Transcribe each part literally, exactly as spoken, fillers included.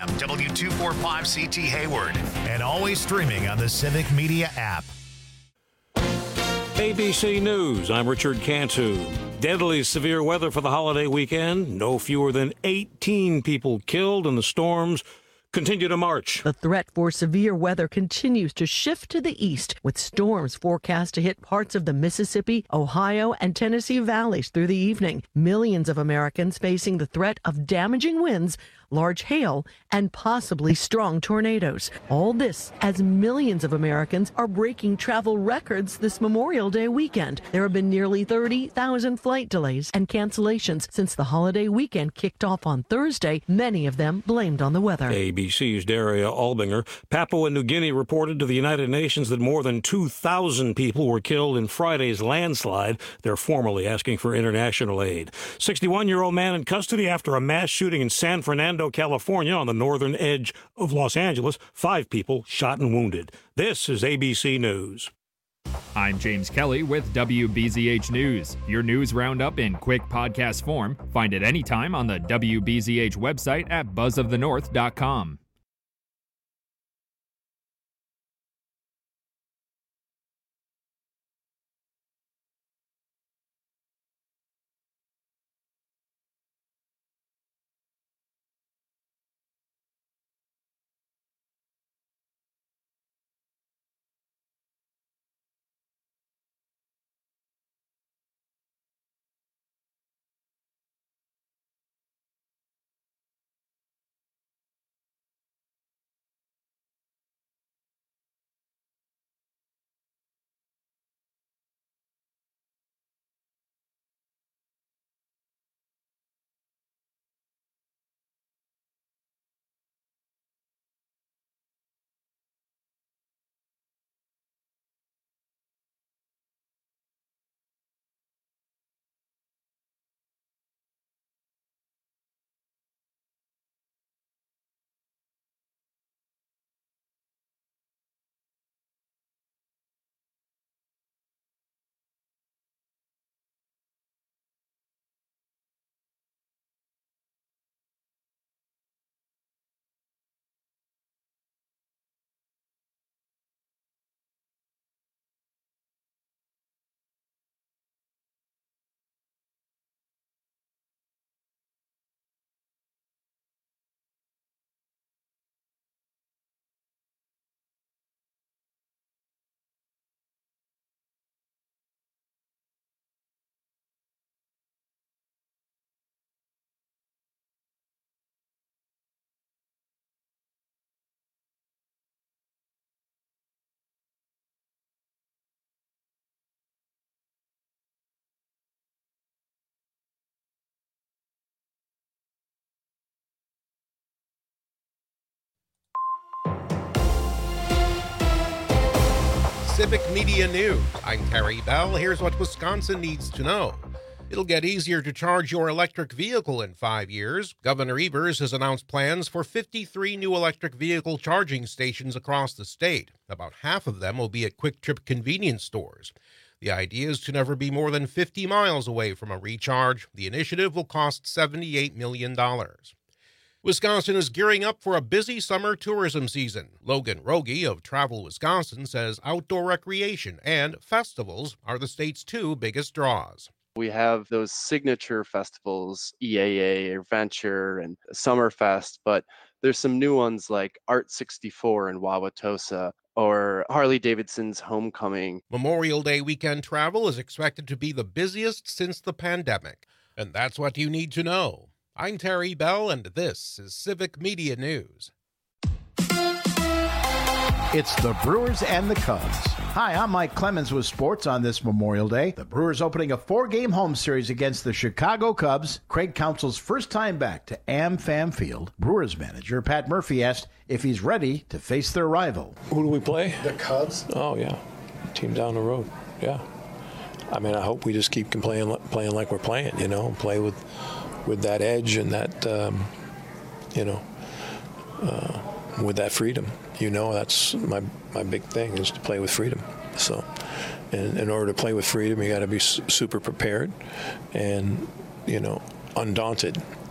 M, W two forty-five C T Hayward, and always streaming on the Civic Media app. A B C News, I'm Richard Cantu. Deadly severe weather for the holiday weekend. No fewer than eighteen people killed in the storms continue to march. The threat for severe weather continues to shift to the east, with storms forecast to hit parts of the Mississippi, Ohio, and Tennessee valleys through the evening. Millions of Americans facing the threat of damaging winds, large hail, and possibly strong tornadoes. All this as millions of Americans are breaking travel records this Memorial Day weekend. There have been nearly thirty thousand flight delays and cancellations since the holiday weekend kicked off on Thursday, many of them blamed on the weather. A B C's Daria Albinger. Papua New Guinea reported to the United Nations that more than two thousand people were killed in Friday's landslide. They're formally asking for international aid. sixty-one-year-old man in custody after a mass shooting in San Fernando, California, on the northern edge of Los Angeles. Five people shot and wounded. This is A B C News. I'm James Kelly with W B Z H News. Your news roundup in quick podcast form. Find it anytime on the W B Z H website at buzz of the north dot com. Civic Media News. I'm Terry Bell. Here's what Wisconsin needs to know. It'll get easier to charge your electric vehicle in five years. Governor Evers has announced plans for fifty-three new electric vehicle charging stations across the state. About half of them will be at Quick Trip convenience stores. The idea is to never be more than fifty miles away from a recharge. The initiative will cost seventy-eight million dollars. Wisconsin is gearing up for a busy summer tourism season. Logan Rogie of Travel Wisconsin says outdoor recreation and festivals are the state's two biggest draws. We have those signature festivals, E A A, Adventure, and Summerfest, but there's some new ones like Art sixty-four in Wauwatosa or Harley-Davidson's Homecoming. Memorial Day weekend travel is expected to be the busiest since the pandemic, and that's what you need to know. I'm Terry Bell, and this is Civic Media News. It's the Brewers and the Cubs. Hi, I'm Mike Clemens with sports on this Memorial Day. The Brewers opening a four-game home series against the Chicago Cubs. Craig Counsell's first time back to AmFam Field. Brewers manager Pat Murphy asked if he's ready to face their rival. Who do we play? The Cubs. Oh, yeah. Team down the road. Yeah. I mean, I hope we just keep playing, playing like we're playing, you know, play with with that edge and that, um, you know, uh, with that freedom. You know, that's my my big thing is to play with freedom. So, in, in order to play with freedom, you got to be su- super prepared and, you know, undaunted.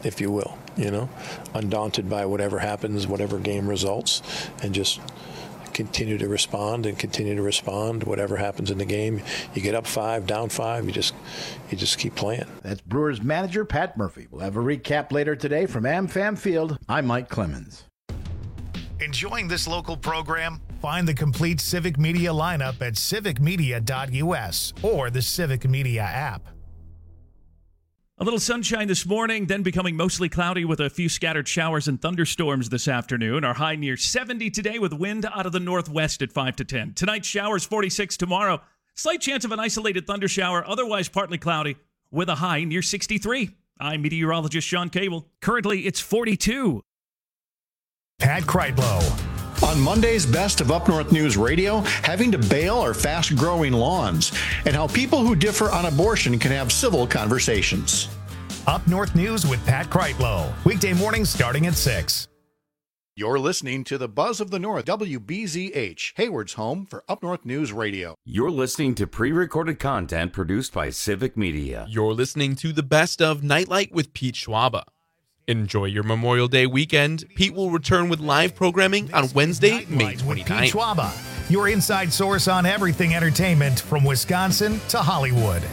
if you will, you know, undaunted by whatever happens, whatever game results, and just continue to respond and continue to respond whatever happens in the game. You get up five, down five, you just you just keep playing. That's Brewers manager Pat Murphy. We'll have a recap later today from AmFam Field. I'm Mike Clemens. Enjoying this local program? Find the complete Civic Media lineup at civic media dot u s or the Civic Media app. A little sunshine this morning, then becoming mostly cloudy with a few scattered showers and thunderstorms this afternoon. Our high near seventy today with wind out of the northwest at five to ten. Tonight, showers forty-six. Tomorrow, slight chance of an isolated thundershower, otherwise partly cloudy with a high near sixty-three. I'm meteorologist Sean Cable. Currently, it's forty-two. Pat Kreitlow. On Monday's Best of Up North News Radio, having to bail our fast-growing lawns, and how people who differ on abortion can have civil conversations. Up North News with Pat Kreitlow. Weekday mornings starting at six. You're listening to the Buzz of the North, W B Z H, Hayward's home for Up North News Radio. You're listening to pre-recorded content produced by Civic Media. You're listening to the Best of Nightlight with Pete Schwaba. Enjoy your Memorial Day weekend. Pete will return with live programming on Wednesday, May twenty-ninth. Pete Schwaba, your inside source on everything entertainment from Wisconsin to Hollywood.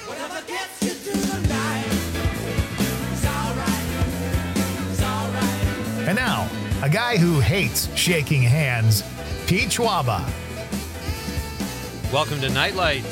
And now, a guy who hates shaking hands, Pete Schwaba. Welcome to Nightlight.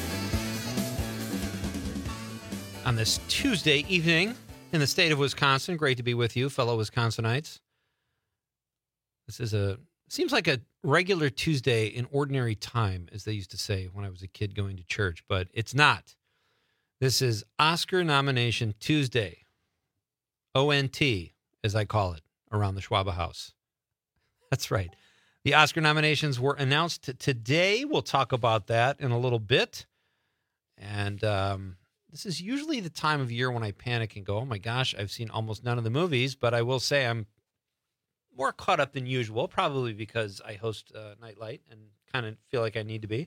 On this Tuesday evening in the state of Wisconsin, great to be with you, fellow Wisconsinites. This is a, seems like a regular Tuesday in ordinary time, as they used to say when I was a kid going to church, but it's not. This is Oscar Nomination Tuesday, O N T, as I call it, around the Schwaba house. That's right. The Oscar nominations were announced today. We'll talk about that in a little bit. And um, this is usually the time of year when I panic and go, oh my gosh, I've seen almost none of the movies, but I will say I'm more caught up than usual, probably because I host uh, Nightlight and kind of feel like I need to be.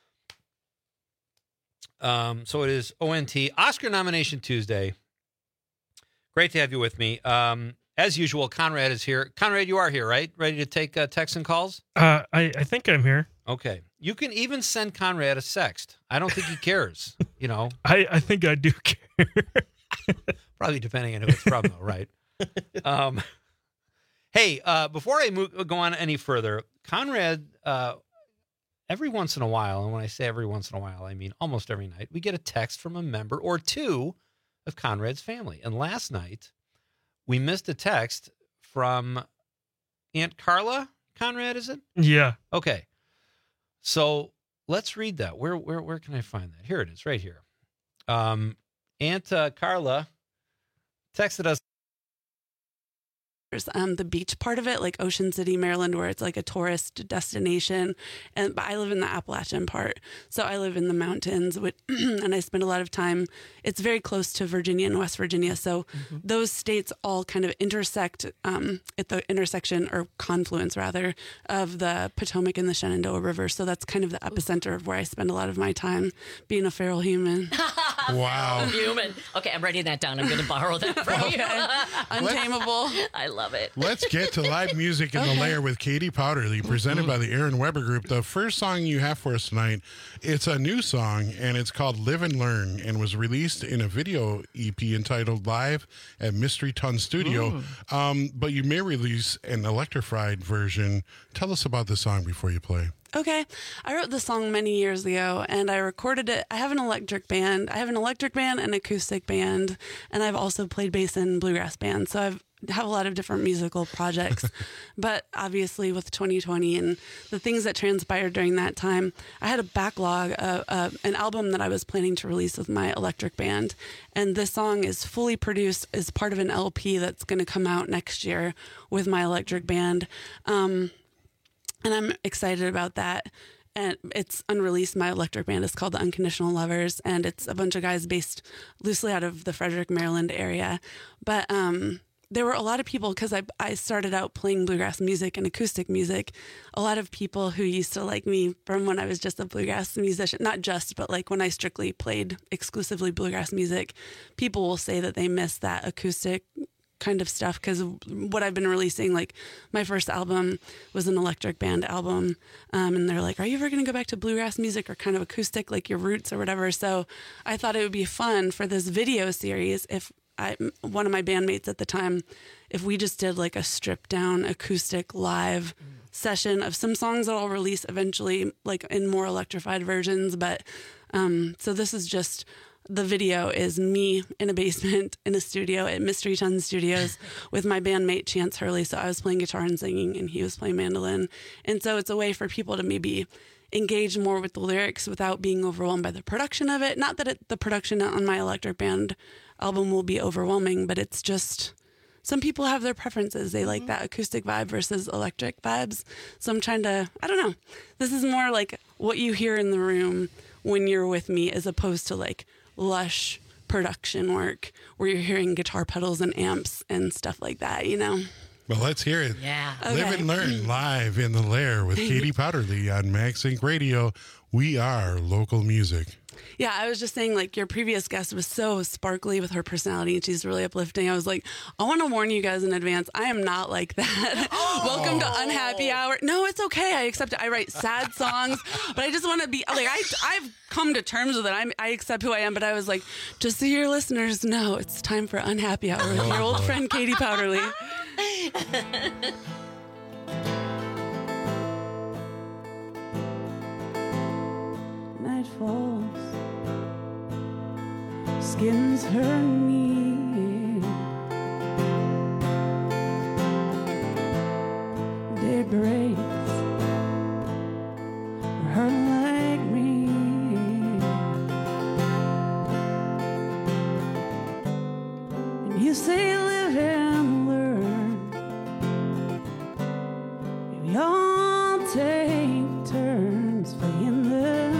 Um, so it is O N T, Oscar Nomination Tuesday. Great to have you with me. Um, as usual, Conrad is here. Conrad, you are here, right? Ready to take uh, texts and calls? Uh, I, I think I'm here. Okay. You can even send Conrad a sext. I don't think he cares, you know. I, I think I do care. Probably depending on who it's from, though, right? Um, hey, uh, before I move, go on any further, Conrad, uh, every once in a while, and when I say every once in a while, I mean almost every night, we get a text from a member or two of Conrad's family. And last night, we missed a text from Aunt Carla. Conrad, is it? Yeah. Okay. So let's read that. Where where where can I find that? Here it is, right here. Um, Aunt uh, Carla texted us. Um, the beach part of it, like Ocean City, Maryland, where it's like a tourist destination. And but I live in the Appalachian part. So I live in the mountains, which, and I spend a lot of time. It's very close to Virginia and West Virginia. So mm-hmm. those states all kind of intersect um, at the intersection or confluence, rather, of the Potomac and the Shenandoah River. So that's kind of the epicenter of where I spend a lot of my time being a feral human. Wow. Human. Okay, I'm writing that down. I'm going to borrow that from you. Untamable. I love it. Let's get to live music in okay. the lair with Katie Powderly, presented by the Aaron Weber Group. The first song you have for us tonight, it's a new song, and it's called Live and Learn, and was released in a video E P entitled Live at Mystery Ton Studio. Um, but you may release an electrified version. Tell us about the song before you play. Okay. I wrote this song many years ago, and I recorded it. I have an electric band. I have an electric band and acoustic band, and I've also played bass in bluegrass bands. So I've have a lot of different musical projects. But obviously with twenty twenty and the things that transpired during that time, I had a backlog of uh, an album that I was planning to release with my electric band. And this song is fully produced as part of an L P that's going to come out next year with my electric band. Um, and I'm excited about that. And it's unreleased. My electric band is called The Unconditional Lovers, and it's a bunch of guys based loosely out of the Frederick, Maryland area. But um, there were a lot of people, because I, I started out playing bluegrass music and acoustic music, a lot of people who used to like me from when I was just a bluegrass musician, not just, but like when I strictly played exclusively bluegrass music, people will say that they miss that acoustic kind of stuff, because what I've been releasing, like my first album was an electric band album, um, and they're like, are you ever going to go back to bluegrass music or kind of acoustic, like your roots or whatever? So I thought it would be fun for this video series if I, one of my bandmates at the time, if we just did like a stripped down acoustic live mm. session of some songs that I'll release eventually, like in more electrified versions. But um, so this is just, the video is me in a basement in a studio at Mystery Ton Studios with my bandmate Chance Hurley. So I was playing guitar and singing and he was playing mandolin. And so it's a way for people to maybe engage more with the lyrics without being overwhelmed by the production of it. Not that it, the production on my electric band album will be overwhelming, but it's just, some people have their preferences. They mm-hmm. like that acoustic vibe versus electric vibes. So I'm trying to, I don't know. This is more like what you hear in the room when you're with me, as opposed to like lush production work where you're hearing guitar pedals and amps and stuff like that, you know? Well, let's hear it. Yeah. Live Okay. and learn live in the Lair with Katie Powderly on MagSync Radio. We are local music. Yeah, I was just saying, like, your previous guest was so sparkly with her personality, and she's really uplifting. I was like, I want to warn you guys in advance. I am not like that. Oh. Welcome to Unhappy Hour. No, it's okay. I accept it. I write sad songs, but I just want to be, like, I, I've come to terms with it. I'm, I accept who I am, but I was like, just so your listeners know, it's time for Unhappy Hour with your old friend, Katie Powderly. Night falls, skins her knee, day breaks, her like me, and you say live and learn, if y'all take turns playing the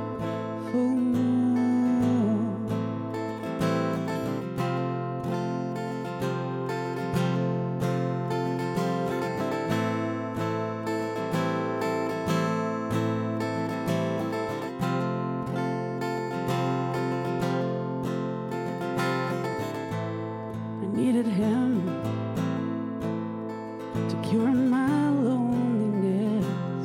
needed him to cure my loneliness,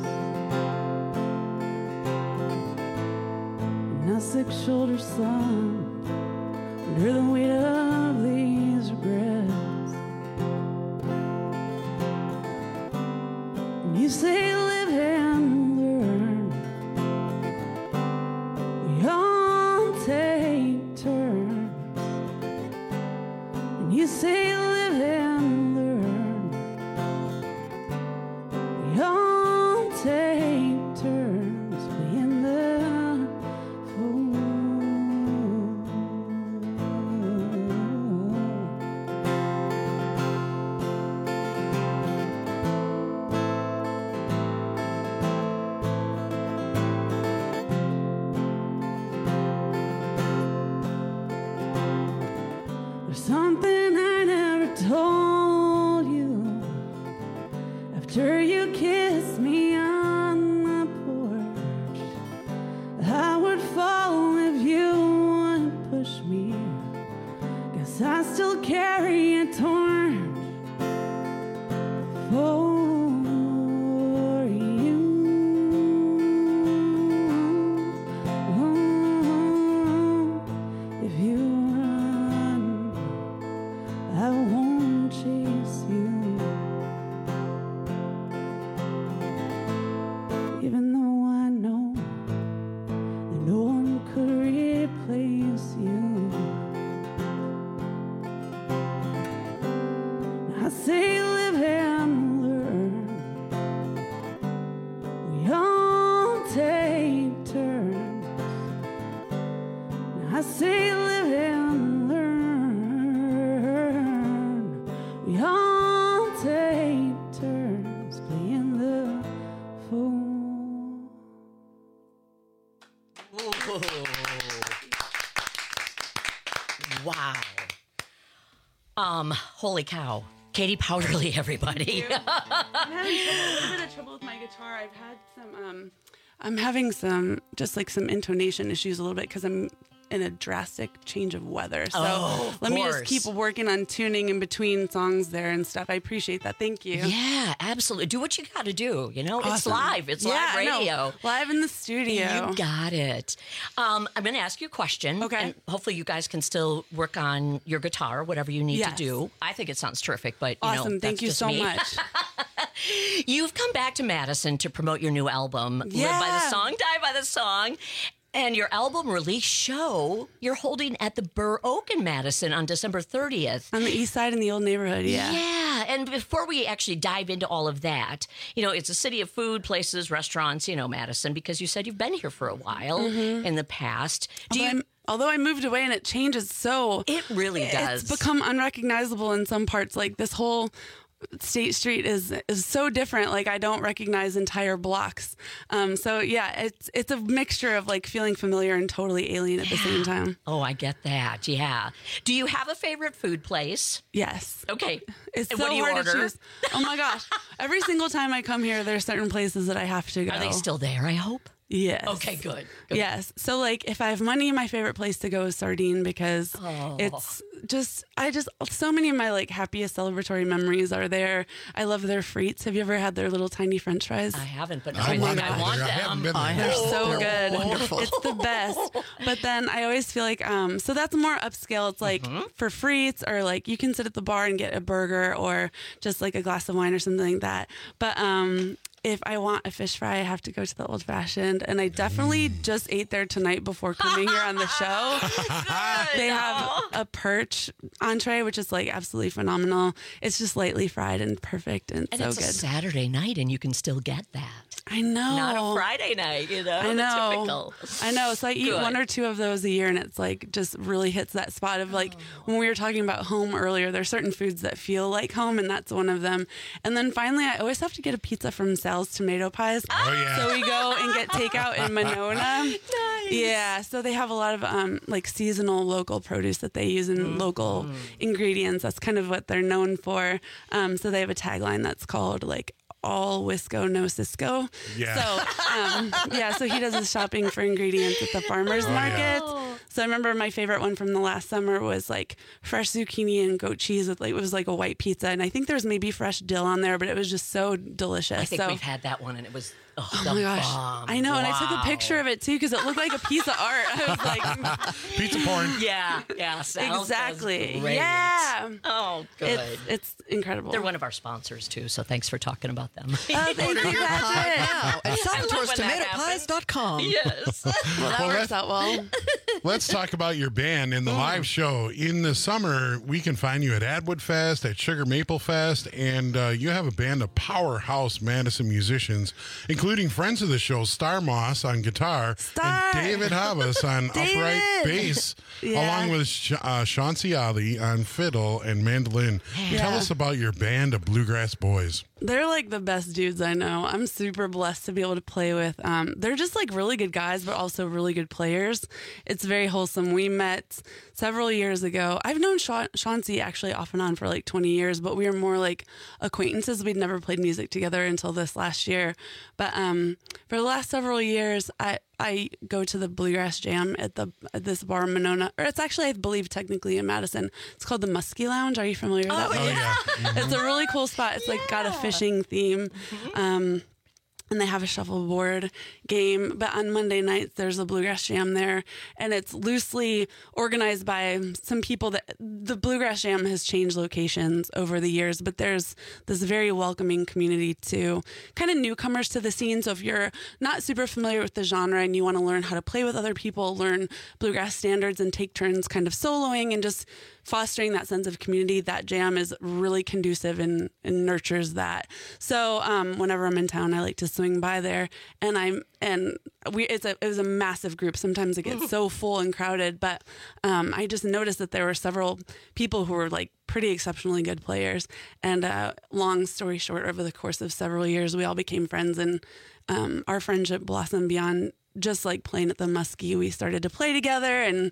and a sick-shouldered son under the weight of these regrets. And you say live and learn, we all take turns. You say live and learn, we all take turns playing the fool. There's something I never told you. After you kissed me on the porch, I would fall if you wouldn't push me. Guess I still carry a torn for you. Oh, if you run, I won't chase you, even though I know that no one could replace you. I say live and learn, we all take turns. I say live and learn, we all take turns playing the fool. Wow. Um, holy cow. Katie Powderly, everybody. I'm having a little bit of trouble with my guitar. I've had some, um, I'm having some, just like some intonation issues a little bit because I'm in a drastic change of weather. So Oh, of let me course. just keep working on tuning in between songs there and stuff. I appreciate that. Thank you. Yeah, absolutely. Do what you got to do. You know, it's Awesome. live. It's Yeah, live I know. radio. Live in the studio. You got it. Um, I'm going to ask you a question. Okay. And hopefully you guys can still work on your guitar, whatever you need Yes. to do. I think it sounds terrific, but you Awesome. know, Thank that's you just so me. much. You've come back to Madison to promote your new album, Live by Yeah. the Song, Die by the Song. And your album release show you're holding at the Burr Oak in Madison on December thirtieth. On the east side in the old neighborhood, yeah. Yeah. And before we actually dive into all of that, you know, it's a city of food, places, restaurants, you know, Madison, because you said you've been here for a while Mhm. in the past. Do although, you? I'm, although I moved away and it changes so. It really does. It's become unrecognizable in some parts. Like this whole State Street is is so different. Like I don't recognize entire blocks. Um, so yeah, it's it's a mixture of like feeling familiar and totally alien at the same time. Oh, I get that. Yeah. Do you have a favorite food place? Yes. Okay. It's And so what do you hard order? to choose. Oh my gosh! Every single time I come here, there's certain places that I have to go. Are they still there, I hope? Yes. Okay, good. good. Yes. So like if I have money, my favorite place to go is Sardine because Oh. it's just I just so many of my like happiest celebratory memories are there. I love their frites. Have you ever had their little tiny French fries? I haven't, but I I, want think I that. want I them. haven't been there. They're so They're good. wonderful. It's the best. But then I always feel like um so that's more upscale. It's like Mm-hmm. for frites or like you can sit at the bar and get a burger or just like a glass of wine or something like that. But um if I want a fish fry, I have to go to the Old Fashioned. And I definitely just ate there tonight before coming here on the show. They have a perch entree, which is like absolutely phenomenal. It's just lightly fried and perfect and, And so it's good. a Saturday night, and you can still get that. I know. Not a Friday night, you know. I know. Typical. I know. So I eat Good. one or two of those a year, and it's like just really hits that spot of like when we were talking about home earlier. There's certain foods that feel like home, and that's one of them. And then finally, I always have to get a pizza from Sal's Tomato Pies. Oh, yeah. So we go and get takeout in Monona. Nice. Yeah. So they have a lot of um like seasonal local produce that they use in local ingredients. That's kind of what they're known for. Um, so they have a tagline that's called like all Wisco, no Cisco. Yeah. So, um, yeah, so he does his shopping for ingredients at the farmer's Oh, yeah. market. So I remember my favorite one from the last summer was like fresh zucchini and goat cheese with like, it was like a white pizza. And I think there's maybe fresh dill on there, but it was just so delicious. I think so, we've had that one, and it was oh, oh the my gosh. bomb. I know. And I took a Wow. picture of it too because it looked like a piece of art. I was like, Pizza porn. Yeah, yeah. Sal's does exactly. great. Yeah. Oh, good. It's, it's incredible. They're one of our sponsors too, so thanks for talking about them. Oh, thank you, Patrick. Now at I love salvatore's when that tomato pies dot com. Yes. Well, that Well, works that- out well. Let's talk about your band and the live show. In the summer, we can find you at Atwood Fest, at Sugar Maple Fest, and uh, you have a band of powerhouse Madison musicians, including friends of the show, Star Moss on guitar, Star. and David Havas on upright bass, Yeah. along with Sh- uh, Chauncey Ali on fiddle and mandolin. Tell Yeah. us about your band of bluegrass boys. They're like the best dudes I know. I'm super blessed to be able to play with. Um, they're just like really good guys, but also really good players. It's very wholesome. We met several years ago. I've known Sha- Chauncey actually off and on for like twenty years, but we were more like acquaintances. We'd never played music together until this last year. But um, for the last several years, I I go to the Bluegrass Jam at the at this bar in Monona, or it's actually I believe technically in Madison. It's called the Muskie Lounge. Are you familiar with that? Oh, place? yeah. It's a really cool spot. It's like got a fishing theme. Um, and they have a shuffleboard game. But on Monday nights, there's a Bluegrass Jam there, and it's loosely organized by some people that the Bluegrass Jam has changed locations over the years, but there's this very welcoming community to kind of newcomers to the scene. So if you're not super familiar with the genre and you want to learn how to play with other people, learn bluegrass standards and take turns kind of soloing and just fostering that sense of community, that jam is really conducive and, and nurtures that. So um, whenever I'm in town, I like to swing by there, and I'm and we it's a it was a massive group. Sometimes it gets so full and crowded, but um, I just noticed that there were several people who were like pretty exceptionally good players. And uh, long story short, over the course of several years, we all became friends, and um, our friendship blossomed beyond just like playing at the Muskie. We started to play together, and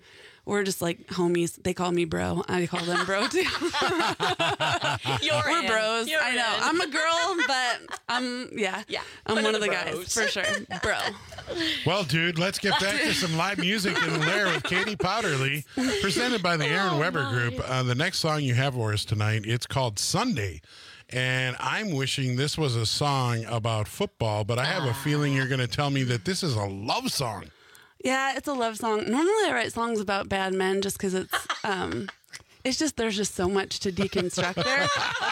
we're just like homies. They call me bro. I call them bro too. You're we're in. bros. You're I know. in. I'm a girl, but I'm yeah. Yeah. I'm One one of of the, the guys bros. for sure, bro. Well, dude, let's get back to some live music in the lair with Katie Powderly, presented by the Aaron Oh, Weber my. Group. Uh, the next song you have for us tonight, it's called Sunday. And I'm wishing this was a song about football, but I have a feeling you're going to tell me that this is a love song. Yeah, it's a love song. Normally, I write songs about bad men just because it's, um, it's just there's just so much to deconstruct there.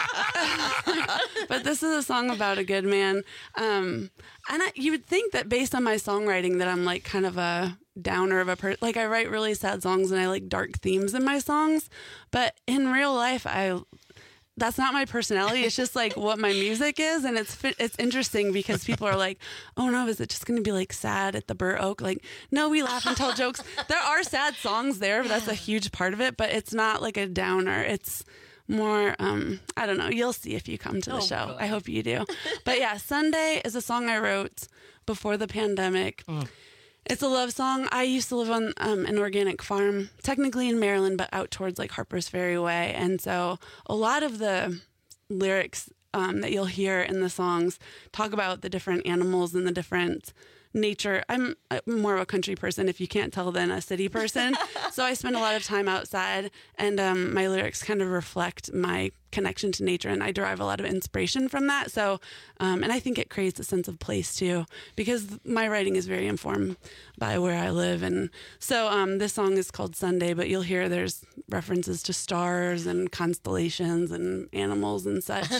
But this is a song about a good man, um, and I, you would think that based on my songwriting that I'm like kind of a downer of a person. Like I write really sad songs and I like dark themes in my songs, but in real life, I. That's not my personality. It's just like what my music is. And it's it's interesting because people are like, oh no, is it just going to be like sad at the Burr Oak? Like, no, we laugh and tell jokes. There are sad songs there, but that's a huge part of it. But it's not like a downer. It's more, um, I don't know. You'll see if you come to the Oh, show. good. I hope you do. But yeah, Sunday is a song I wrote before the pandemic. Mm. It's a love song. I used to live on um, an organic farm, technically in Maryland, but out towards like Harper's Ferry way. And so a lot of the lyrics um, that you'll hear in the songs talk about the different animals and the different nature. I'm more of a country person, if you can't tell, than a city person. So I spend a lot of time outside, and um, my lyrics kind of reflect my connection to nature, and I derive a lot of inspiration from that. So, um, and I think it creates a sense of place too, because my writing is very informed by where I live. And so um, this song is called Sunday, but you'll hear there's references to stars and constellations and animals and such.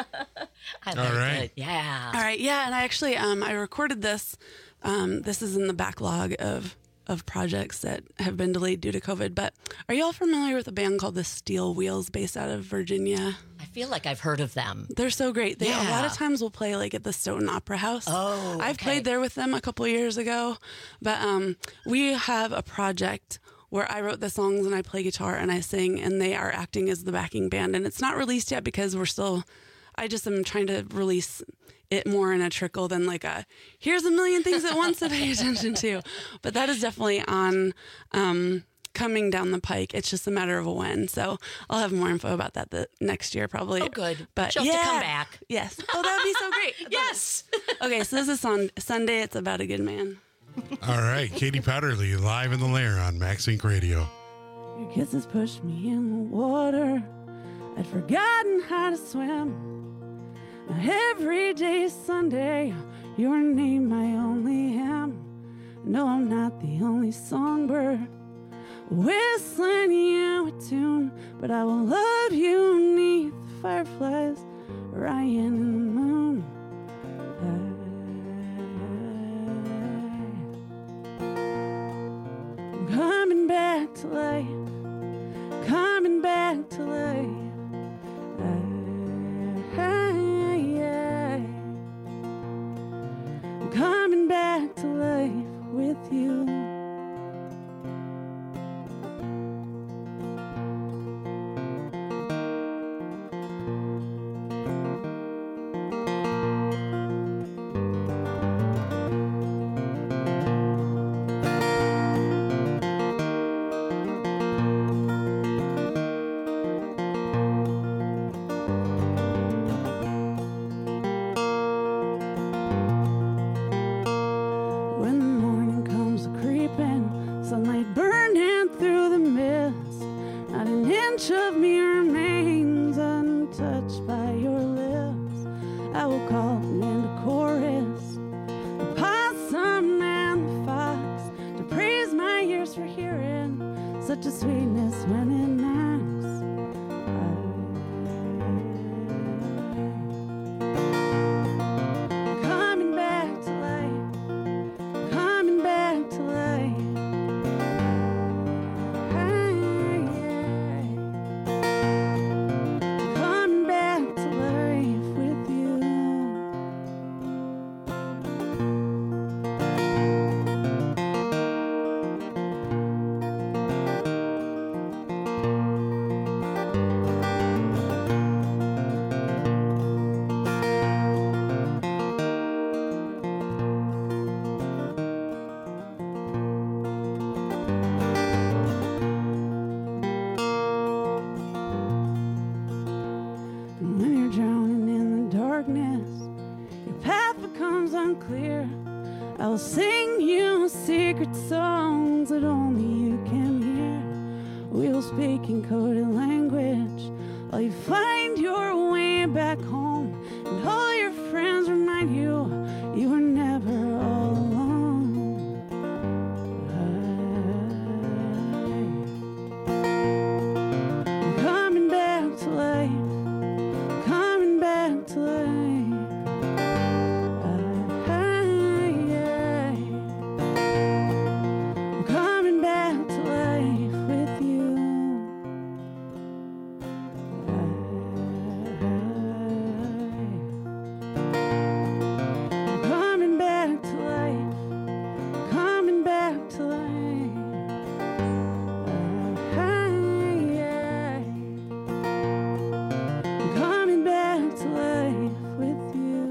I like All right. it. Yeah. All right, yeah, and I actually um, I recorded this. Um, this is in the backlog of of projects that have been delayed due to COVID. But are you all familiar with a band called the Steel Wheels, based out of Virginia? I feel like I've heard of them. They're so great. They a lot Yeah. of times will play like at the Stoughton Opera House. Oh, I've okay. played there with them a couple years ago. But um, we have a project where I wrote the songs and I play guitar and I sing, and they are acting as the backing band. And it's not released yet because we're still. I just am trying to release it more in a trickle than like a here's a million things at once to pay attention to. But that is definitely on um, coming down the pike. It's just a matter of when. So I'll have more info about that the next year probably. Oh, good. But She'll yeah. have to come back. Yes. Oh, that would be so great. Yes. Okay, so this is on Sunday. It's about a good man. All right, Katie Powderly, live in the lair on Max Inc Radio. Your kisses pushed me in the water. I'd forgotten how to swim. Now every day is Sunday. Your name I only am. No, I'm not the only songbird whistling you a tune, but I will love you neath the fireflies, Ryan and the moon. I'm coming back to life, coming back to life. I'm coming back to life with you. When the morning comes creeping, sunlight burning through the mist, not an inch of me remains untouched by your lips. I will call them into chorus, the possum and the fox, to praise my ears for hearing such a sweetness when it knocks. Coming back to life, coming back to life. Coming back to life with you. your path becomes unclear. I will sing you secret songs that only you can hear. We will speak in coded language while you find your way back home, and all your friends remind you you were never all alone. I'm coming back to life, coming back to life. I'm coming back to life with you. I'm coming back to life, coming back to life. I'm coming back to life with you.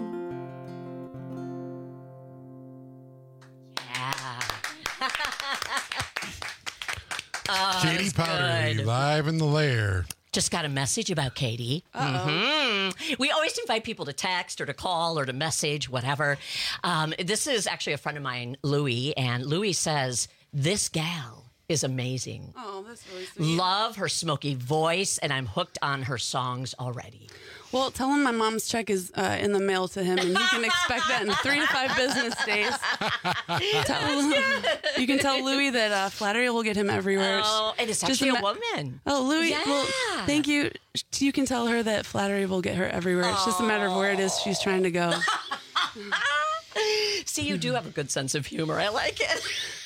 Oh, Katie that's Powderly, good. live in the lair. Just got a message about Katie. Uh-oh. hmm We always invite people to text or to call or to message, whatever. Um, this is actually a friend of mine, Louie, and Louie says, this gal is amazing. Oh, that's really sweet. Love her smoky voice, and I'm hooked on her songs already. Well, tell him my mom's check is uh, in the mail to him, and he can expect that in three to five business days. Tell, you can tell Louis that uh, flattery will get him everywhere. Oh, and it's Just actually a ma- woman. Oh, Louis, Yeah. well, thank you. You can tell her that flattery will get her everywhere. It's just a matter of where it is she's trying to go. See, you do have a good sense of humor. I like it.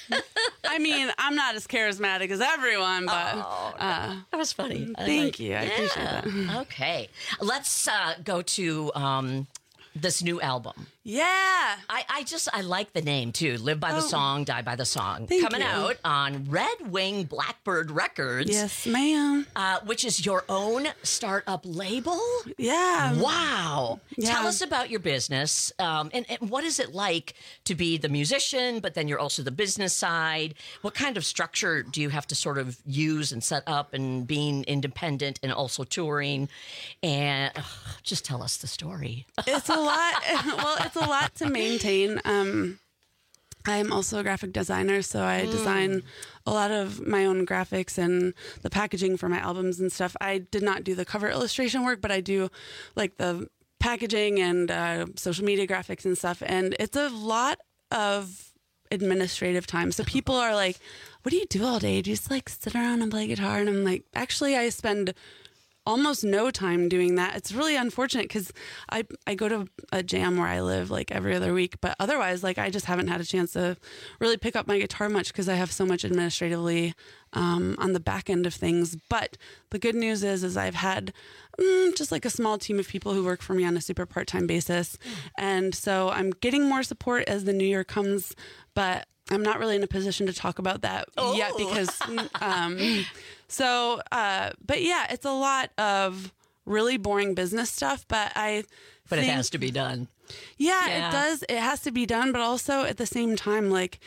I mean, I'm not as charismatic as everyone, but Oh, uh, that was funny. I thank like- you. I Yeah. appreciate that. Okay, let's uh, go to um, this new album. Yeah. I, I just, I like the name too. Live by the Oh. Song, Die by the Song. Thank Coming you. out on Red Wing Blackbird Records. Yes, ma'am. Uh, which is your own startup label. Yeah. Wow. Yeah. Tell us about your business. Um, and, and what is it like to be the musician, but then you're also the business side? What kind of structure do you have to sort of use and set up, and being independent and also touring? And ugh, just tell us the story. It's a lot. Well, it's a lot to maintain. Um, I'm also a graphic designer, so I Mm. design a lot of my own graphics and the packaging for my albums and stuff. I did not do the cover illustration work, but I do like the packaging and uh, social media graphics and stuff. And it's a lot of administrative time. So people are like, what do you do all day? Do you just like sit around and play guitar? And I'm like, actually, I spend almost no time doing that. It's really unfortunate because I, I go to a jam where I live like every other week, but otherwise, like I just haven't had a chance to really pick up my guitar much because I have so much administratively um, on the back end of things. But the good news is, is I've had mm, just like a small team of people who work for me on a super part-time basis. And so I'm getting more support as the new year comes, but I'm not really in a position to talk about that Oh. yet because, um, so, uh, but yeah, it's a lot of really boring business stuff, but I, But it think- has to be done. Yeah, Yeah. it does. It has to be done, but also at the same time, like,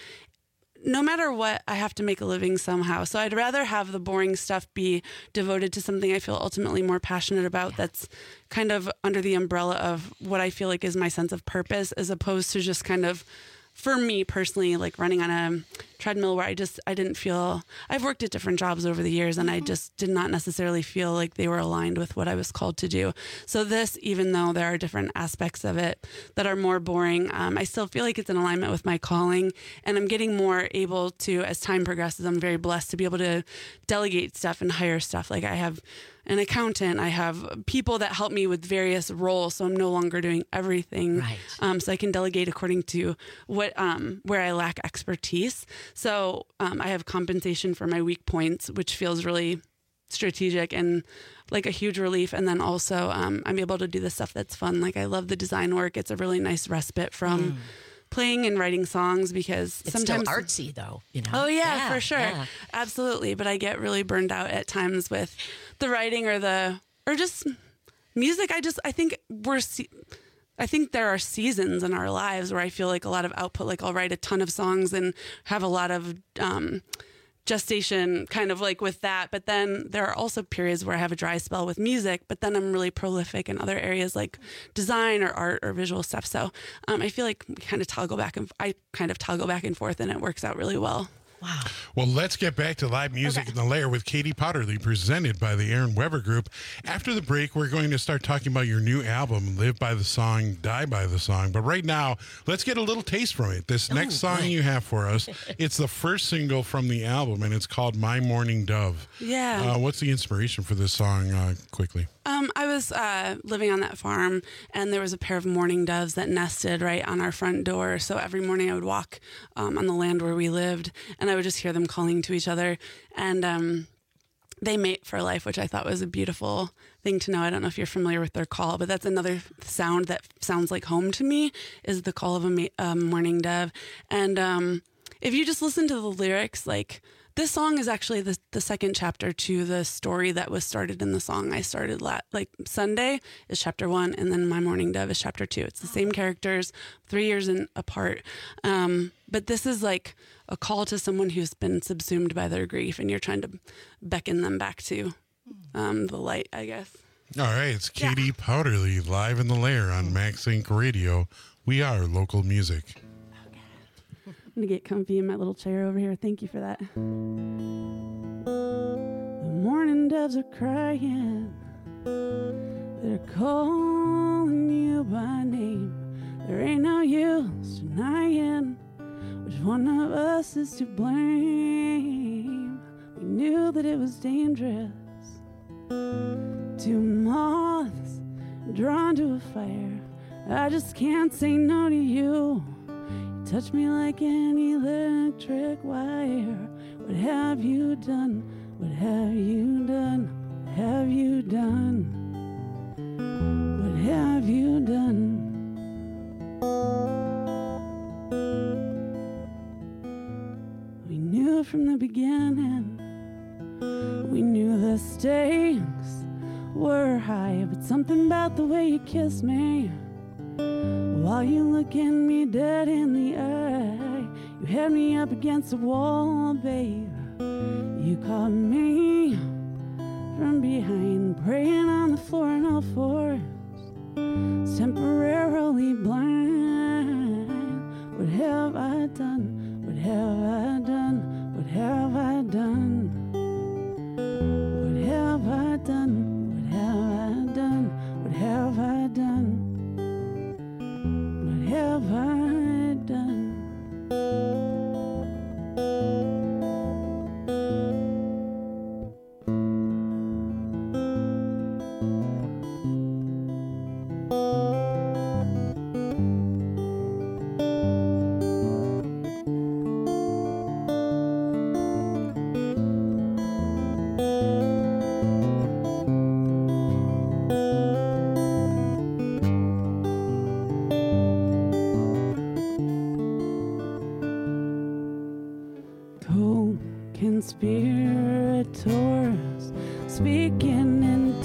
no matter what, I have to make a living somehow. So I'd rather have the boring stuff be devoted to something I feel ultimately more passionate about, that's kind of under the umbrella of what I feel like is my sense of purpose, as opposed to just kind of, for me personally, like running on a treadmill where I just, I didn't feel, I've worked at different jobs over the years and I just did not necessarily feel like they were aligned with what I was called to do. So this, even though there are different aspects of it that are more boring, um, I still feel like it's in alignment with my calling, and I'm getting more able to, as time progresses, I'm very blessed to be able to delegate stuff and hire stuff. Like I have an accountant, I have people that help me with various roles, so I'm no longer doing everything. Right. Um, so I can delegate according to what um, where I lack expertise. So um, I have compensation for my weak points, which feels really strategic and like a huge relief. And then also um, I'm able to do the stuff that's fun. Like I love the design work. It's a really nice respite from Mm. playing and writing songs, because It's sometimes still artsy, though. You know. Oh yeah, Yeah, for sure. yeah. Absolutely. But I get really burned out at times with the writing or the, or just music. I just, I think we're, se- I think there are seasons in our lives where I feel like a lot of output, like I'll write a ton of songs and have a lot of, um, gestation kind of like with that. But then there are also periods where I have a dry spell with music, but then I'm really prolific in other areas like design or art or visual stuff. So um, I feel like we kind of toggle back and I kind of toggle back and forth, and it works out really well. Wow. Well, let's get back to live music okay. in the Lair with Katie Powderly, presented by the Aaron Weber Group. After the break, we're going to start talking about your new album, Live by the Song, Die by the Song. But right now, let's get a little taste from it. This next oh, song boy. you have for us, it's the first single from the album, and it's called My Morning Dove. Yeah. Uh, what's the inspiration for this song, uh, quickly? Um, I was uh, living on that farm, and there was a pair of mourning doves that nested right on our front door. So every morning I would walk um, on the land where we lived, and I would just hear them calling to each other. And um, they mate for life, which I thought was a beautiful thing to know. I don't know if you're familiar with their call, but that's another sound that sounds like home to me, is the call of a ma- um, mourning dove. And um, if you just listen to the lyrics, like, this song is actually the, the second chapter to the story that was started in the song I started la- like Sunday is chapter one, and then My Morning Dove is chapter two. It's the same characters, three years in, apart. Um, but this is like a call to someone who's been subsumed by their grief, and you're trying to beckon them back to um, the light, I guess. All right, it's Katie yeah. Powderly live in the Lair on Max Inc Radio. We are local music. I'm going to get comfy in my little chair over here. Thank you for that. The morning doves are crying. They're calling you by name. There ain't no use denying which one of us is to blame. We knew that it was dangerous. Two moths drawn to a fire. I just can't say no to you. Touch me like an electric wire. What have you done? What have you done? What have you done? What have you done? We knew from the beginning. We knew the stakes were high, but something about the way you kissed me, while you looking me dead in the eye, you had me up against the wall, babe. You caught me from behind, praying on the floor on all fours, temporarily blind. What have I done? What have I done? What have I done? What have I done? What have I done? What have I done? What have I done? Co-conspirators speaking in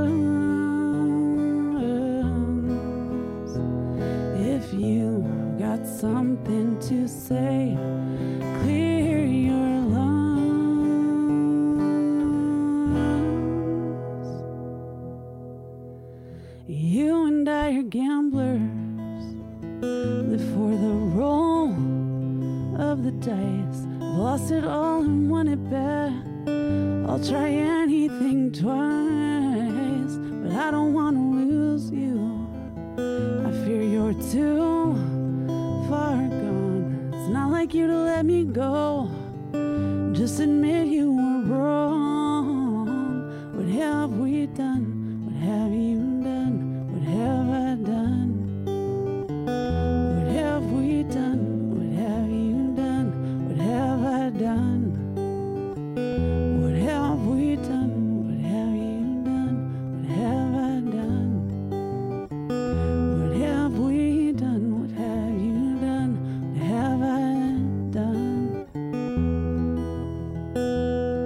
tongues. If you got something to say, clear your lungs. You and I are gamblers, live for the roll of the dice. Lost it all and won it back. I'll try anything twice, but I don't want to lose you. I fear you're too far gone. It's not like you to let me go. Just admit you were wrong. What have we done? What have you done? What have I done? What have we done? What have you done? What have I done? What have we done? What have you done? What have I done? What have we done? What have you done? What have I done?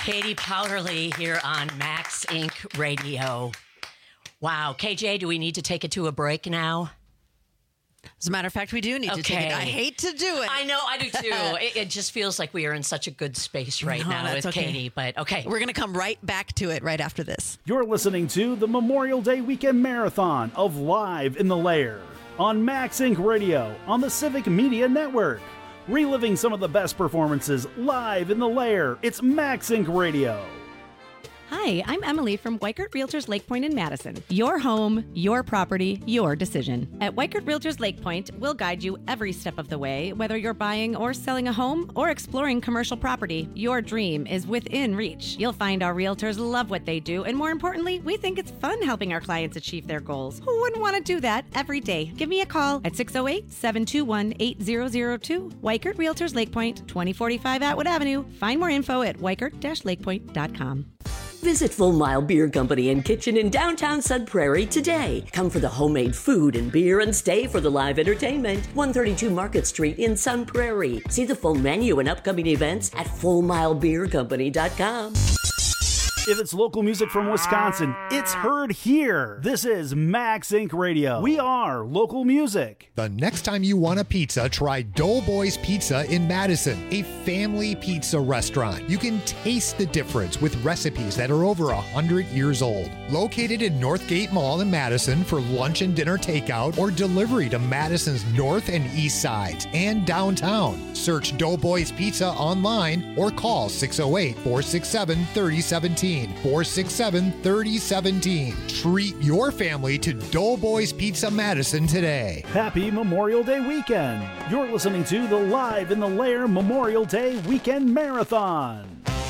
Katie Powderly here on Max Incorporated. Radio. Wow. K J, do we need to take it to a break now? As a matter of fact, we do need okay. to take it. I hate to do it. I know, I do too. it, it just feels like we are in such a good space right no, now with okay. Katie, but okay. We're going to come right back to it right after this. You're listening to the Memorial Day Weekend Marathon of Live in the Lair on Max Incorporated. Radio on the Civic Media Network. Reliving some of the best performances live in the Lair. It's Max Incorporated. Radio. Hi, I'm Emily from Weichert Realtors Lake Point in Madison. Your home, your property, your decision. At Weichert Realtors Lake Point, we'll guide you every step of the way, whether you're buying or selling a home or exploring commercial property. Your dream is within reach. You'll find our realtors love what they do, and more importantly, we think it's fun helping our clients achieve their goals. Who wouldn't want to do that every day? Give me a call at six oh eight, seven two one, eight zero zero two. Weichert Realtors Lake Point, twenty forty-five Atwood Avenue. Find more info at weichert dash lake point dot com. Visit Full Mile Beer Company and Kitchen in downtown Sun Prairie today. Come for the homemade food and beer and stay for the live entertainment. one thirty-two Market Street in Sun Prairie. See the full menu and upcoming events at full mile beer company dot com. If it's local music from Wisconsin, it's heard here. This is Max Incorporated. Radio. We are local music. The next time you want a pizza, try Doughboys Pizza in Madison, a family pizza restaurant. You can taste the difference with recipes that are over one hundred years old. Located in Northgate Mall in Madison for lunch and dinner takeout or delivery to Madison's north and east sides and downtown. Search Doughboys Pizza online or call six oh eight, four six seven, three oh one seven. four six seven, three oh one seven. Treat your family to Doughboys Pizza Madison today. Happy Memorial Day weekend. You're listening to the Live in the Lair Memorial Day Weekend Marathon.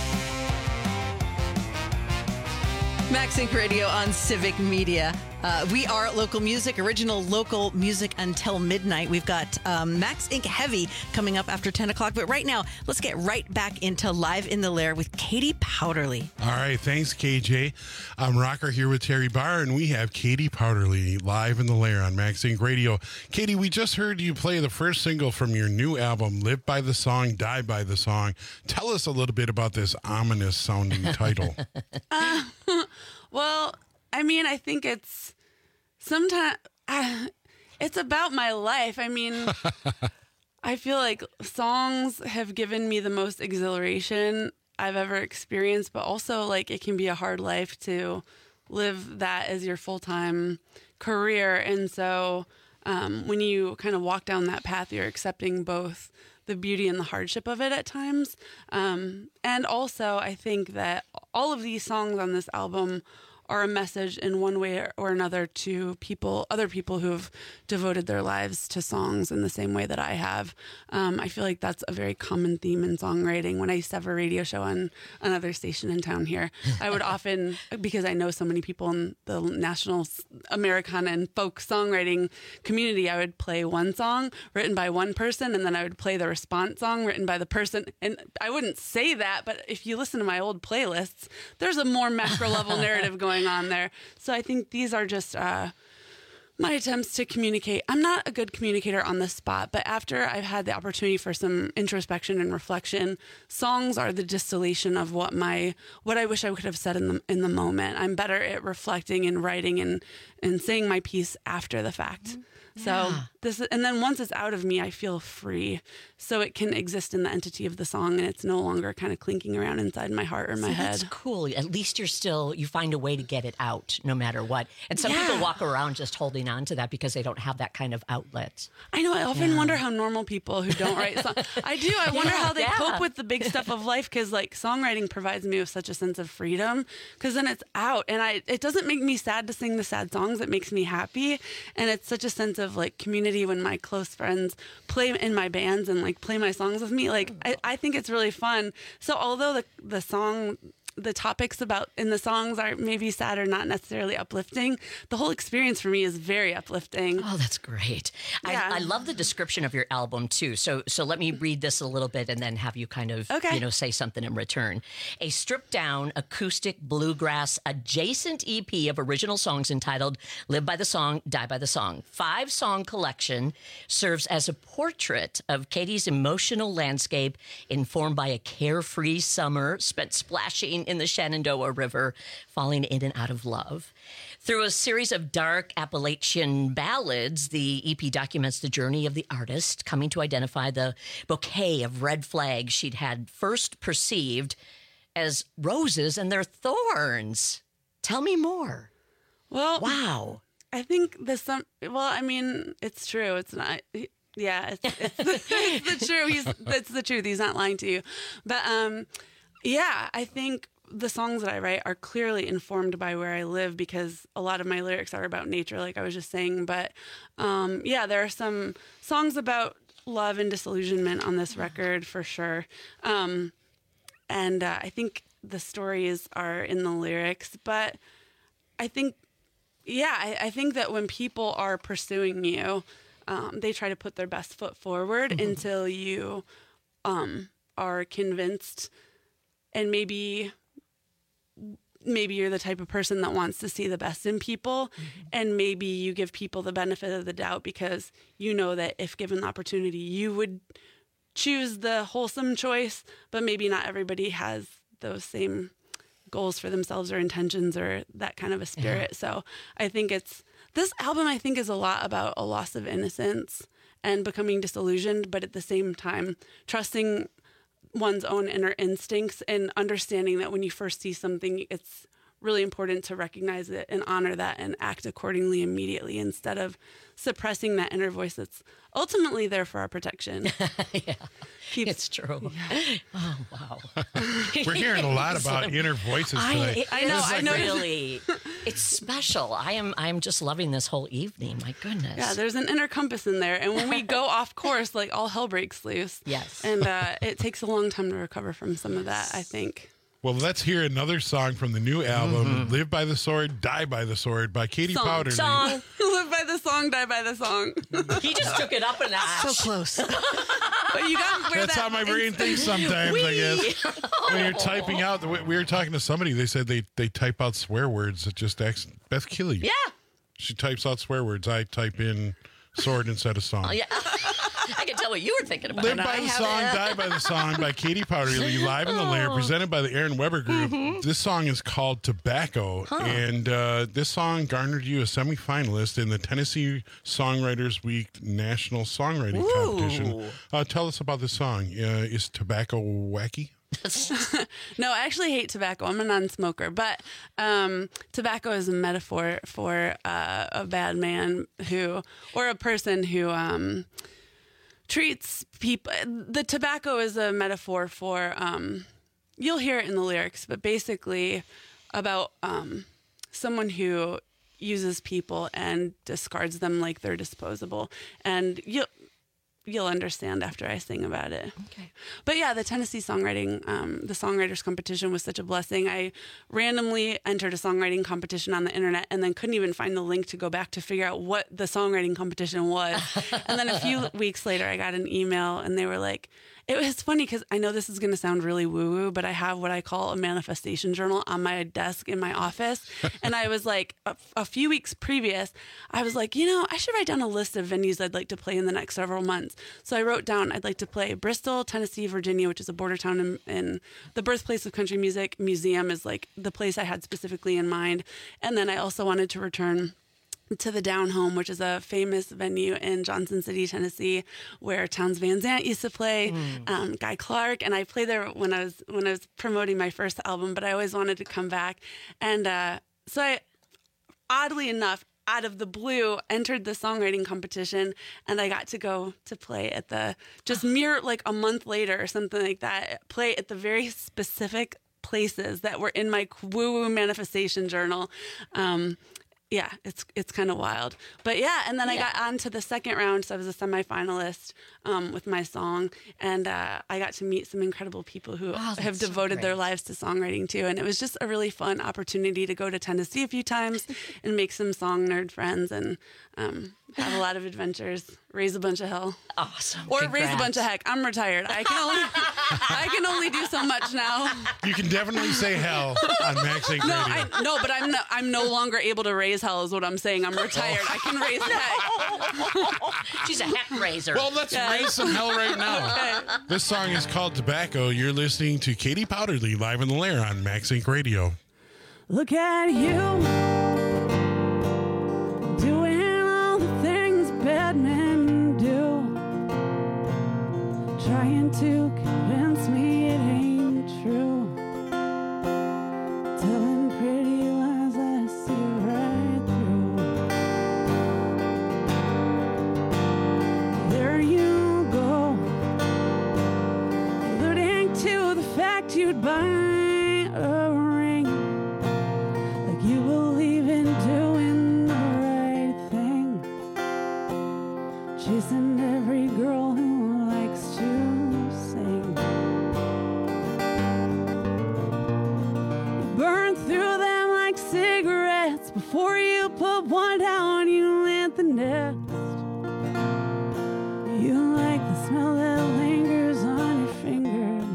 Max Inc Radio on Civic Media. Uh, we are local music, original local music until midnight. We've got um, Max Incorporated Heavy coming up after ten o'clock. But right now, let's get right back into Live in the Lair with Katie Powderly. All right. Thanks, K J. I'm Rocker here with Terry Barr, and we have Katie Powderly live in the Lair on Max Incorporated. Radio. Katie, we just heard you play the first single from your new album, Live by the Song, Die by the Song. Tell us a little bit about this ominous sounding title. uh, well, I mean, I think it's sometimes uh, it's about my life. I mean, I feel like songs have given me the most exhilaration I've ever experienced, but also like it can be a hard life to live that as your full-time career. And so um, when you kind of walk down that path, you're accepting both the beauty and the hardship of it at times. Um, and also I think that all of these songs on this album are a message in one way or another to people, other people who have devoted their lives to songs in the same way that I have. Um, I feel like that's a very common theme in songwriting. When I used to have a radio show on another station in town here, I would often, because I know so many people in the national Americana and folk songwriting community, I would play one song written by one person, and then I would play the response song written by the person. And I wouldn't say that, but if you listen to my old playlists, there's a more macro level narrative going on there. So I think these are just uh, my attempts to communicate. I'm not a good communicator on the spot, but after I've had the opportunity for some introspection and reflection, songs are the distillation of what my what I wish I could have said in the in the moment. I'm better at reflecting and writing and and saying my piece after the fact. So Yeah. this, and then once it's out of me, I feel free. So it can exist in the entity of the song, and it's no longer kind of clinking around inside my heart or my See, head. That's cool. At least you're still, you find a way to get it out no matter what. And some people Yeah. walk around just holding on to that because they don't have that kind of outlet. I know. I often Yeah. wonder how normal people who don't write songs. I do. I wonder Yeah, how they yeah. cope with the big stuff of life, because like songwriting provides me with such a sense of freedom. Because then it's out, and I it doesn't make me sad to sing the sad songs. It makes me happy, and it's such a sense of like community when my close friends play in my bands and like play my songs with me. Like I, I think it's really fun. So although the the song the topics about in the songs are maybe sad or not necessarily uplifting, the whole experience for me is very uplifting. Oh, that's great. Yeah. I, I love the description of your album too. So so let me read this a little bit and then have you kind of Okay. you know say something in return. A stripped down acoustic bluegrass adjacent E P of original songs entitled Live by the Song, Die by the Song. Five song collection serves as a portrait of Katie's emotional landscape informed by a carefree summer spent splashing in the Shenandoah River, falling in and out of love. Through a series of dark Appalachian ballads, the E P documents the journey of the artist, coming to identify the bouquet of red flags she'd had first perceived as roses and their thorns. Tell me more. Well, wow. I think the some. Well, I mean, it's true. It's not. Yeah, it's, it's, the, it's the true. He's it's the truth. He's not lying to you. But um, yeah, I think the songs that I write are clearly informed by where I live because a lot of my lyrics are about nature, like I was just saying. But um, yeah, there are some songs about love and disillusionment on this record for sure. Um, and uh, I think the stories are in the lyrics, but I think. Yeah, I, I think that when people are pursuing you, um, they try to put their best foot forward mm-hmm. until you um, are convinced, and maybe maybe you're the type of person that wants to see the best in people, mm-hmm. and maybe you give people the benefit of the doubt because you know that if given the opportunity, you would choose the wholesome choice, but maybe not everybody has those same goals for themselves or intentions or that kind of a spirit. Yeah. So I think it's this album I think is a lot about a loss of innocence and becoming disillusioned, but at the same time trusting one's own inner instincts and understanding that when you first see something, it's really important to recognize it and honor that and act accordingly immediately instead of suppressing that inner voice that's ultimately there for our protection. Yeah, Keeps, it's true. Yeah. Oh, wow. We're hearing a lot about inner voices today. I, I know, I know. Really, it's special. I am I am just loving this whole evening. My goodness. Yeah, there's an inner compass in there. And when we go off course, like all hell breaks loose. Yes. And uh, it takes a long time to recover from some of that, I think. Well, let's hear another song from the new album, mm-hmm. Live by the Sword, Die by the Sword by Katie song, Powder. Song. Live by the song, die by the song. He just took it up a notch. So close. But you got where That's that how my brain thinks sometimes, Wee. I guess. When you're typing out, we were talking to somebody, they said they, they type out swear words that just acts. Beth Keeley. Yeah. She types out swear words. I type in sword instead of song. Oh, yeah. I can tell what you were thinking about. Live by the Song, Die by the Song by Katie Powderly, live in the Lair, presented by the Aaron Weber Group. Mm-hmm. This song is called Tobacco, huh. and uh, this song garnered you a semifinalist in the Tennessee Songwriters Week National Songwriting Ooh. Competition. Uh, tell us about this song. Uh, is tobacco wacky? No, I actually hate tobacco. I'm a non-smoker, but um, tobacco is a metaphor for uh, a bad man who, or a person who um, treats people. The tobacco is a metaphor for. Um, you'll hear it in the lyrics, but basically about um, someone who uses people and discards them like they're disposable, and you'll. You'll understand after I sing about it. Okay. But yeah, the Tennessee songwriting, um, the songwriters competition was such a blessing. I randomly entered a songwriting competition on the internet and then couldn't even find the link to go back to figure out what the songwriting competition was. And then a few weeks later, I got an email and they were like, it was funny because I know this is going to sound really woo-woo, but I have what I call a manifestation journal on my desk in my office. And I was like, a, a few weeks previous, I was like, you know, I should write down a list of venues I'd like to play in the next several months. So I wrote down I'd like to play Bristol, Tennessee, Virginia, which is a border town in, in the birthplace of country music. Museum is like the place I had specifically in mind. And then I also wanted to return to the Down Home, which is a famous venue in Johnson City, Tennessee, where Townes Van Zandt used to play, mm. um, Guy Clark, and I played there when I was when I was promoting my first album. But I always wanted to come back, and uh, so I, oddly enough, out of the blue, entered the songwriting competition, and I got to go to play at the just mere like a month later or something like that. Play at the very specific places that were in my woo-woo manifestation journal. Um, yeah, it's it's kind of wild. But yeah, and then I Yeah. got on to the second round, so I was a semifinalist um, with my song, and uh, I got to meet some incredible people who Oh, that's have so devoted their great. lives to songwriting too. And it was just a really fun opportunity to go to Tennessee a few times and make some song nerd friends and um, have a lot of adventures, raise a bunch of hell. Awesome. Or raise a Congrats. bunch of heck. I'm retired. I can only I can only do so much now. You can definitely say hell on Max Inc No, Radio. I, no, but I'm no, I'm no longer able to raise hell. Is what I'm saying. I'm retired. I can raise heck. She's a heck raiser. Well, let's Yeah. raise some hell right now. Okay. This song is called Tobacco. You're listening to Katie Powderly live in the Lair on Max Inc Radio. Look at you doing all the things bad men do, trying to convince me it ain't true, telling pretty lies I see right through. There you go, alluding to the fact you'd buy a ring, like you believe in doing the right thing, chasing every girl who likes to sing. You burn through them like cigarettes before you put one down. You lit the nest. You like the smell that lingers on your fingers.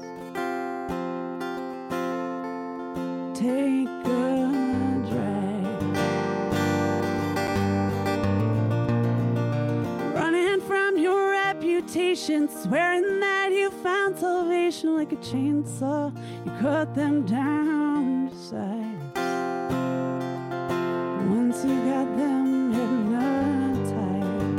Take a drag. Running from your reputation, swearing that you found salvation like a chainsaw. You cut them down to size. Once you got them hypnotized,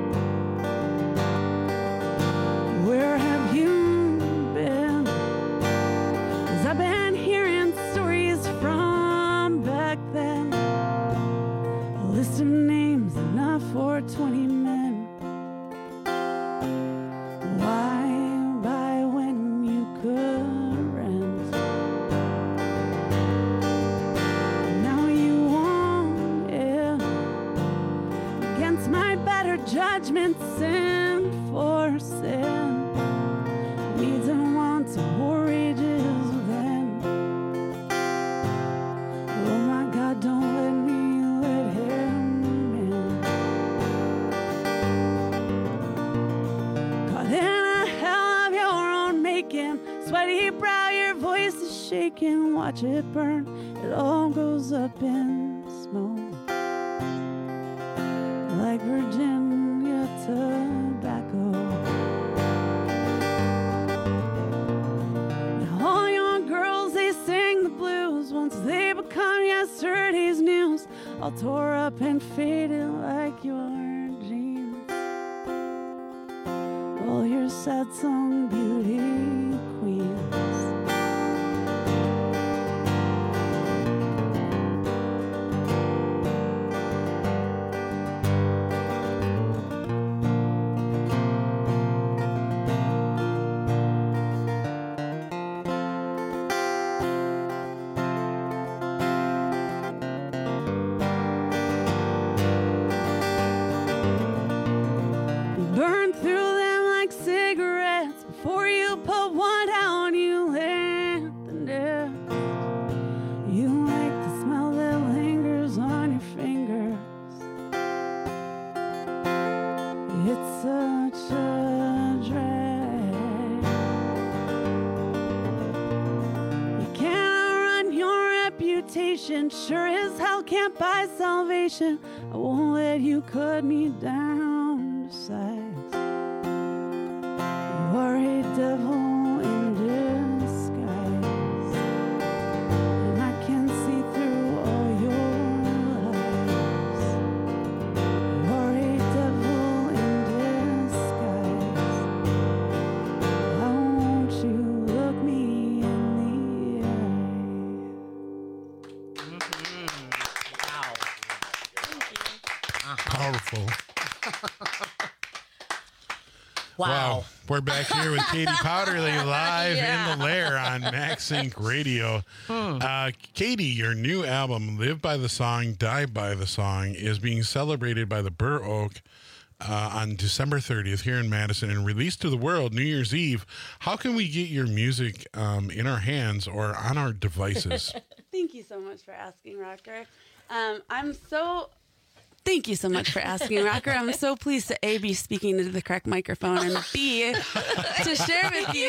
where have you been? 'Cause I've been hearing stories from back then, a list of names enough for twenty men. Why buy when you could rent? Now you want it against my better judgment, sin for sin. Needs and wants and war rages within. Oh my God, don't let me let him in. Caught in a hell of your own making, sweaty brow, your voice is shaking. Watch it burn, it all goes up in smoke, like Virginia tobacco. Now all your girls, they sing the blues. Once they become yesterday's news, all tore up and faded like your jeans. All your sad song beauty queens. You burn through them like cigarettes before you put one down. You lit the nest. You like the smell that lingers on your fingers. It's such a drag. You can't run your reputation. Sure as hell can't buy salvation. I won't let you cut me down to size. You are a devil in disguise, and I can see through all your lies. You are a devil in disguise. Why won't you look me in the eye? Powerful. Wow. We're back here with Katie Powderly live Yeah. in the lair on MaxSync Radio. Hmm. Uh, Katie, your new album, Live by the Song, Die by the Song, is being celebrated by the Burr Oak uh, on December thirtieth here in Madison and released to the world New Year's Eve. How can we get your music um, in our hands or on our devices? Thank you so much for asking, Rocker. Um, I'm so... Thank you so much for asking, Rocker. I'm so pleased to A, be speaking into the correct microphone, and B, to share with you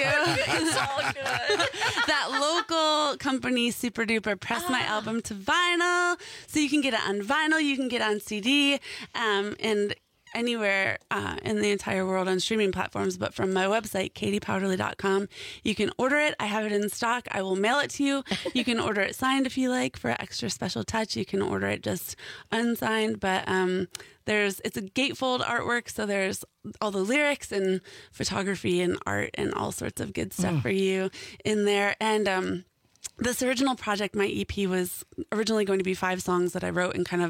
that local company, Super Duper, pressed my album to vinyl. So you can get it on vinyl, you can get it on C D, um, and anywhere uh, in the entire world on streaming platforms. But from my website, katie powderly dot com, you can order it. I have it in stock. I will mail it to you. You can order it signed if you like for an extra special touch. You can order it just unsigned. But um, there's it's a gatefold artwork, so there's all the lyrics and photography and art and all sorts of good stuff Mm. for you in there. And um, this original project, my E P, was originally going to be five songs that I wrote and kind of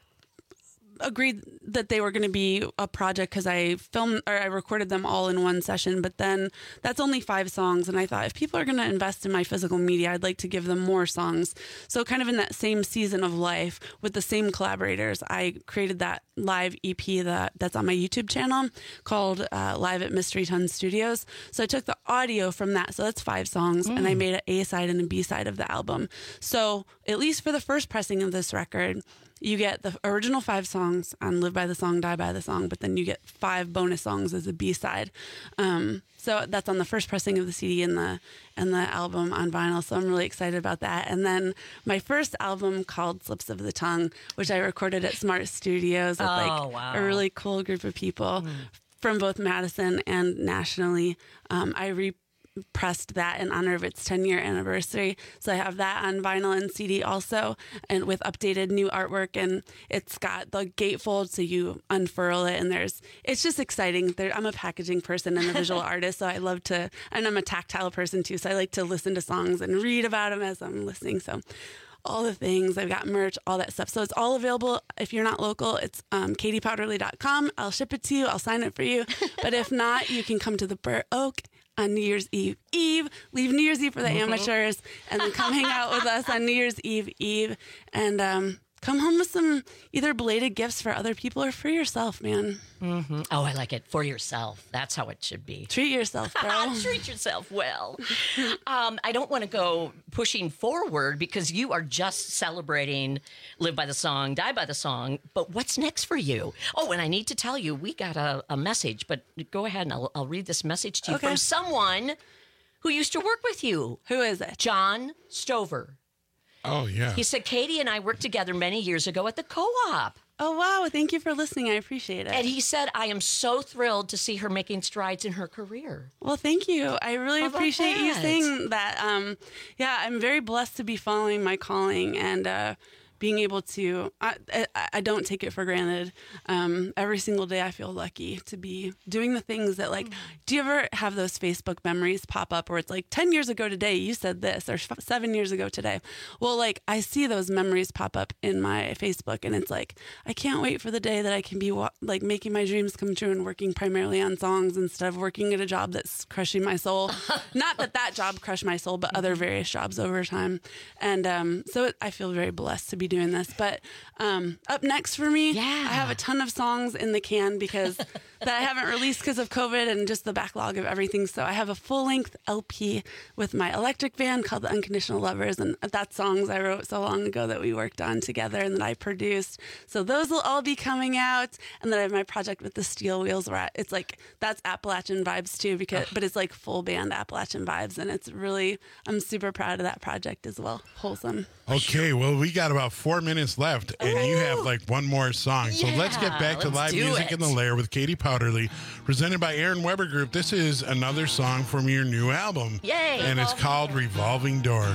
agreed that they were going to be a project because I filmed or I recorded them all in one session, but then that's only five songs. And I thought if people are going to invest in my physical media, I'd like to give them more songs. So kind of in that same season of life with the same collaborators, I created that live E P that that's on my YouTube channel called uh, Live at Mystery Ton Studios. So I took the audio from that. So that's five songs and I Mm. made an A side and a B side of the album. So at least for the first pressing of this record, you get the original five songs on Live by the Song, Die by the Song, but then you get five bonus songs as a B-side. Um, so that's on the first pressing of the C D and the and the album on vinyl. So I'm really excited about that. And then my first album called Slips of the Tongue, which I recorded at Smart Studios with Oh, like wow. a really cool group of people from both Madison and nationally. Um, I re pressed that in honor of its ten year anniversary. So I have that on vinyl and C D also, and with updated new artwork, and it's got the gatefold so you unfurl it, and there's it's just exciting. There, I'm a packaging person and a visual artist, so I love to, and I'm a tactile person too, so I like to listen to songs and read about them as I'm listening. So all the things, I've got merch, all that stuff. So it's all available. If you're not local, it's um, katie powderly dot com. I'll ship it to you. I'll sign it for you. But if not, you can come to the Burr Oak on New Year's Eve Eve, leave New Year's Eve for the Mhm. amateurs, and then come hang out with us on New Year's Eve Eve, and um, come home with some either belated gifts for other people or for yourself, man. Mm-hmm. Oh, I like it. For yourself. That's how it should be. Treat yourself, girl. Treat yourself well. um, I don't want to go pushing forward because you are just celebrating Live by the Song, Die by the Song. But what's next for you? Oh, and I need to tell you, we got a, a message, but go ahead and I'll, I'll read this message to you Okay. from someone who used to work with you. Who is it? John Stover. Oh, yeah. He said, Katie and I worked together many years ago at the co-op. Oh, wow. Thank you for listening. I appreciate it. And he said, I am so thrilled to see her making strides in her career. Well, thank you. I really How about appreciate you that? saying that. Um, yeah, I'm very blessed to be following my calling and uh, being able to, I, I, I don't take it for granted. Um, every single day I feel lucky to be doing the things that, like, do you ever have those Facebook memories pop up where it's like ten years ago today you said this, or f- seven years ago today? Well, like, I see those memories pop up in my Facebook and it's like, I can't wait for the day that I can be wa- like making my dreams come true and working primarily on songs instead of working at a job that's crushing my soul. Not that that job crushed my soul, but other various jobs over time. And um, so it, I feel very blessed to be doing this. But um, up next for me, yeah. I have a ton of songs in the can because that I haven't released because of COVID and just the backlog of everything. So I have a full-length L P with my electric band called The Unconditional Lovers, and that's songs I wrote so long ago that we worked on together and that I produced. So those will all be coming out. And then I have my project with the Steel Wheels where I, it's like, that's Appalachian vibes too, because but it's like full band Appalachian vibes, and it's really, I'm super proud of that project as well. Wholesome. Okay, well, we got about four minutes left, and you have like one more song. So let's get Yeah, back to let's live do music it. in the lair with Katie Powderly, presented by Aaron Weber Group. This is another song from your new album. Yay! And it's called Revolving Door.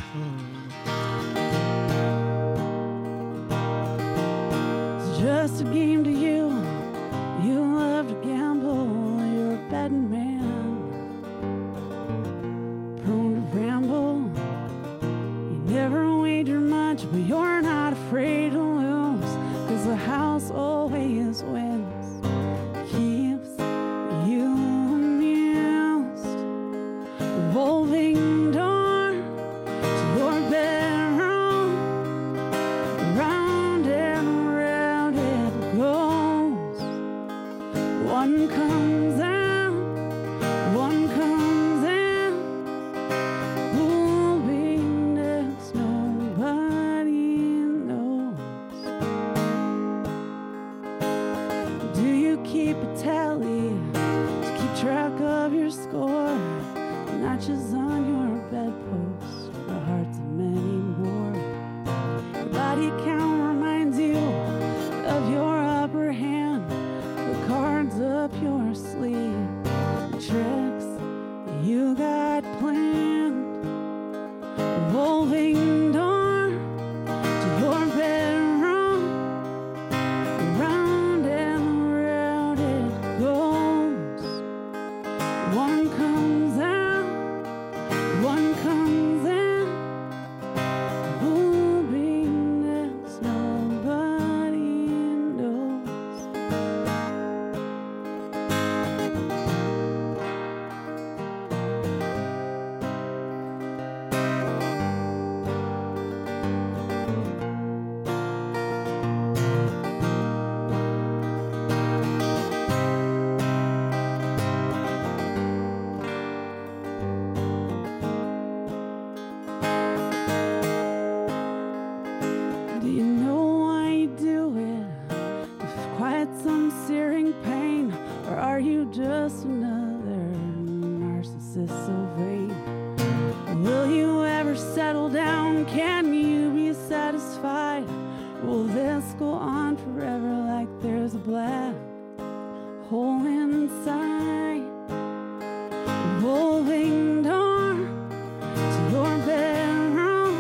It's just a game to you. You love to gamble. You're a betting man, prone to ramble. You never wager much, but you're not afraid to lose, 'cause the house always wins. Keeps you amused. revolving door to your bedroom. Round and round it goes. One comes out, one comes in. Who'll be next? Nobody knows. Do you keep a tally to keep track of your score? Notches on your bedpost, the hearts of many more. Your body count reminds you of your upper hand, the cards up your sleeve, the tricks you got planned. Revolving door to your bedroom. Round and round it goes. One comes out, one comes in. Who'll be next? Nobody knows. Do you know why you do it? To quiet some searing pain? Or are you just another narcissist so vain? Will you ever settle down? Can you be satisfied? Will this go on forever like there's a black hole inside? Revolving door to your bedroom.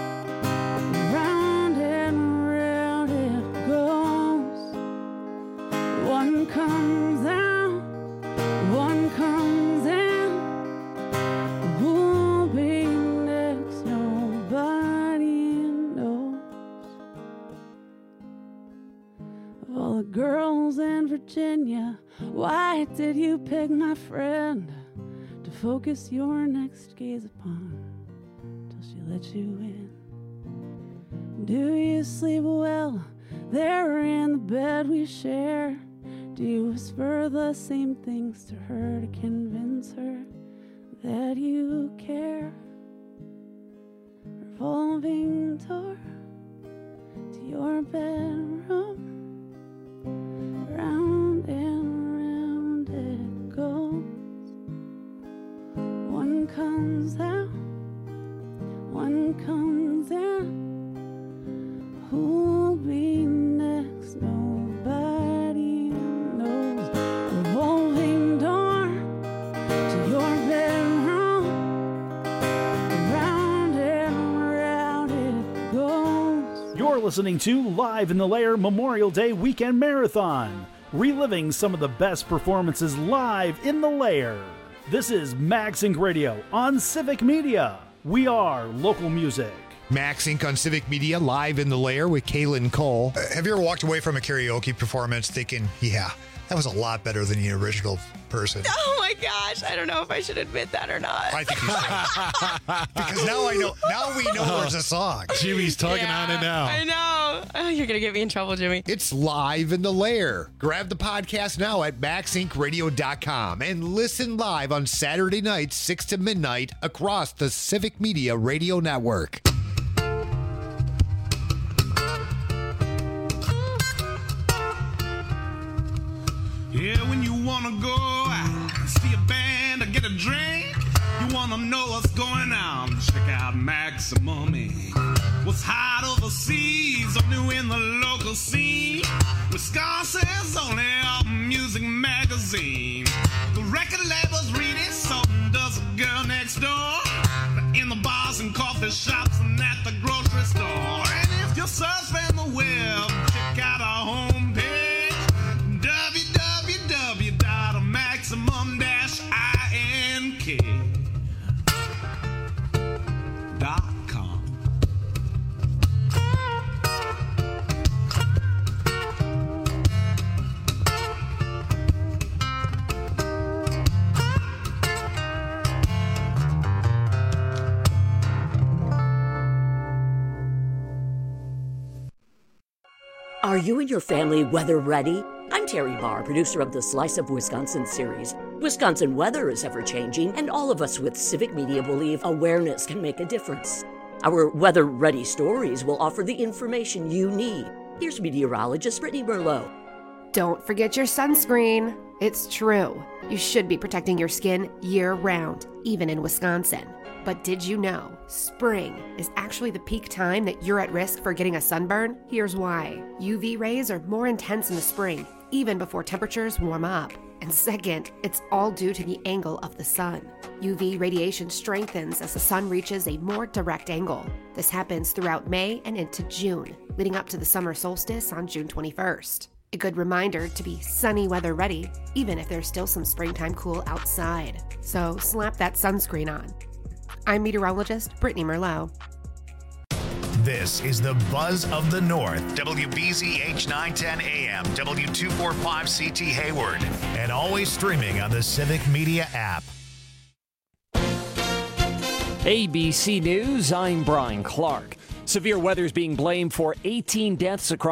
Round and round it goes. One comes out, one comes in. Who'll be next? Nobody knows. Of all the girls in Virginia, why did you pick my friend to focus your next gaze upon till she let you in? Do you sleep well there in the bed we share? Do you whisper the same things to her to convince her that you care? Revolving door to your bedroom. Round and round it goes. One comes out, one comes in. Who'll be next? Nobody knows. Revolving door to your bedroom. Round and round it goes. You're listening to Live in the Lair Memorial Day Weekend Marathon, reliving some of the best performances live in the Lair. This is Max Inc Radio on Civic Media. We are local music. Max Incorporated on Civic Media, live in the Lair with Kaylin Cole. Uh, have you ever walked away from a karaoke performance thinking, yeah, that was a lot better than the original person? Oh my gosh, I don't know if I should admit that or not. I think you should. Because now I know. Now we know there's a song. Jimmy's tugging Yeah, on it now. I know. Oh, you're going to get me in trouble, Jimmy. It's Live in the Lair. Grab the podcast now at max inc radio dot com and listen live on Saturday nights, six to midnight, across the Civic Media Radio Network. Yeah, when you wanna go out, see a band or get a drink, you wanna know what's going on, check out Maximum Incorporated. What's hot overseas or new in the local scene, Wisconsin's only album music magazine. The record labels read it, so does a girl next door. In the bars and coffee shops and at the grocery store. And if you're surfing the web, check out our homepage, w w w dot maximum dash ink dot com. Are you and your family weather ready? I'm Terry Barr, producer of the Slice of Wisconsin series. Wisconsin weather is ever-changing, and all of us with Civic Media believe awareness can make a difference. Our weather-ready stories will offer the information you need. Here's meteorologist Brittany Merlot. Don't forget your sunscreen. It's true. You should be protecting your skin year-round, even in Wisconsin. But did you know spring is actually the peak time that you're at risk for getting a sunburn? Here's why. U V rays are more intense in the spring, even before temperatures warm up. And second, it's all due to the angle of the sun. U V radiation strengthens as the sun reaches a more direct angle. This happens throughout May and into June, leading up to the summer solstice on June twenty-first. A good reminder to be sunny weather ready, even if there's still some springtime cool outside. So slap that sunscreen on. I'm meteorologist Brittany Merlot. This is the Buzz of the North, W B Z H nine ten A M, W two forty-five C T Hayward, and always streaming on the Civic Media app. A B C News, I'm Brian Clark. Severe weather is being blamed for eighteen deaths across